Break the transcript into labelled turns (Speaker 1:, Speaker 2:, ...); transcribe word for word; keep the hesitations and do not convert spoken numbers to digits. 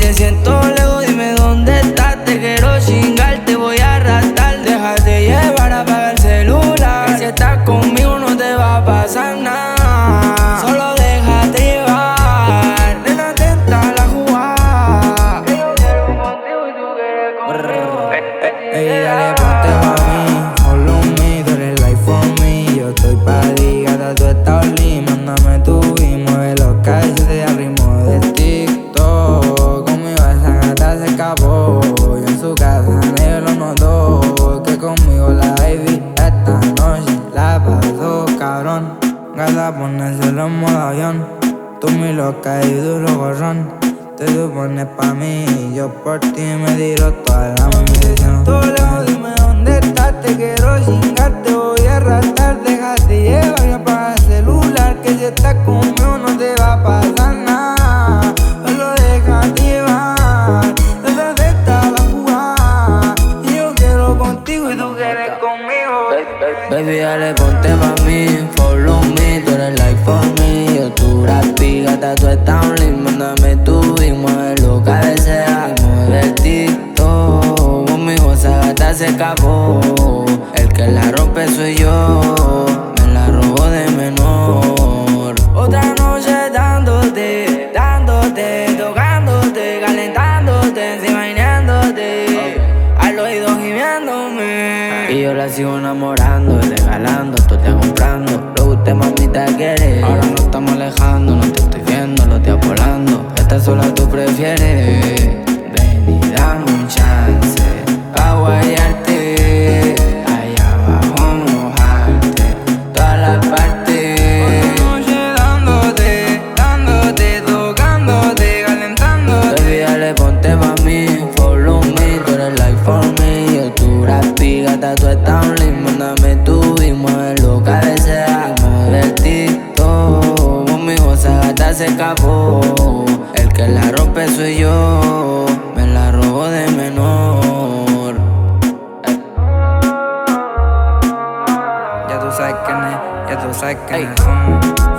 Speaker 1: te siento lejos, dime dónde estás. Te quiero chingar, te voy a arrastrar. Déjate llevar, apaga el celular, que si estás conmigo no te va a pasar nada. Solo déjate llevar, nena, atenta a la jugada. Que yo quiero contigo y tú quieres conmigo.
Speaker 2: Ey, dale, ponte pa' mí, follow me, tú eres life for me. Yo estoy pa' ti, gata, tú estás only. Mándame tu y mueve los calzones al ritmo del TikTok. Conmigo esa gata se escapó, y en su casa nadie lo notó. Que conmigo la baby esta noche la pasó, cabrón. Gata, ponérselo en modo avión. Tú muy loca y duro gorrón. Te supones pa' mí, yo por ti me tiro toda la munición. Tú lejos, dime dónde estás, te quiero chingar, te voy a arrastrar. Déjate llevar y apaga el celular, que si estás conmigo no te va a pasar nada. Solo déjate llevar, desde esta la jugada. Y yo quiero contigo y tú quieres conmigo.
Speaker 1: Baby, dale, ponte pa' mí, follow me, tú eres like for me. Yo tu rapi, gata, tú estás only. Mándame tu y muévelo cabecea. Mueve el TikTok, conmigo esa gata se escapó. El que la rompe soy yo, me la robo de menor. Otra noche dándote, dándote, tocándote, calentándote, encima imaginándote, al oído gimiéndome. Y yo la sigo enamorando, regalando, tú te comprando. Lo que usted mamita quiere. Ahora nos estamos alejando, no te estoy viendo, lo estoy volando. Esta sola tú prefieres. Ven y dame un chance pa' guayarte, allá abajo mojarte, todas las partes.
Speaker 2: Otra noche dándote, dándote, tocándote, calentándote.
Speaker 1: Baby, dale, ponte pa' mí, follow me, tú eres like for me. Yo tu rapi, gata, tú estás only. Mándame tu y muévelo cabecea. Mueve el TikTok, conmigo esa gata se escapó. El que la rompe soy yo, me la robo de menor.
Speaker 2: Ya tú sabes quién es, ya tú sabes quiénes somos.